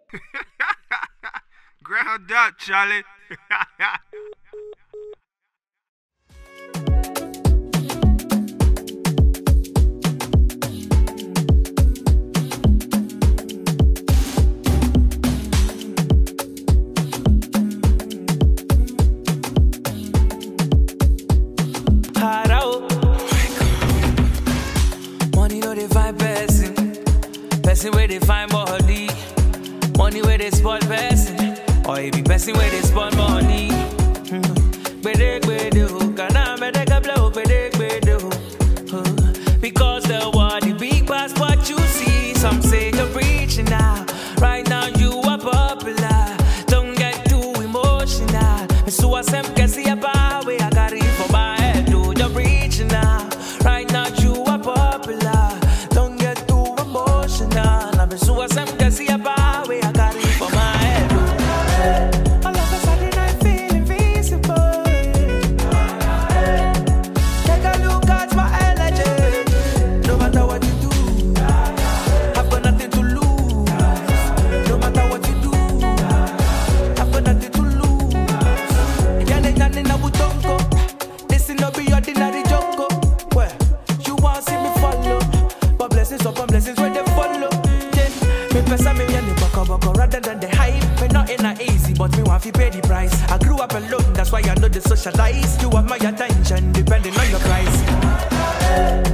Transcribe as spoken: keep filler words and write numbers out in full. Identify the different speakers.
Speaker 1: Ground up, Charlie.
Speaker 2: Money no they find person, person where they find body. Money where they spoil person, or it be person where they spoil money. Bedek bedu, kana bedek ablo bedek bedu. Because the world the big pass what you see. Some say you're preaching now. Right now you are popular. Don't get too emotional. So I sem can see a power I got it for my head. Do you're preaching now. Right now you are popular. Don't get too emotional. I'm so I sem can see a power I got it for my head. All of a sudden I feel invisible. Take a look at my energy. No matter what you do, I've got nothing to lose. No matter what you do, I've got nothing to lose. Yane yane na butongo. This is no be ordinary jongo. Where you want see me follow, but blessings upon blessings where they follow. Then me pesa me yane baka baka rather than the hype. Me not in a easy, but me want to pay the price. I grew up alone, that's why I know the socialize. You have my attention, depending on your price.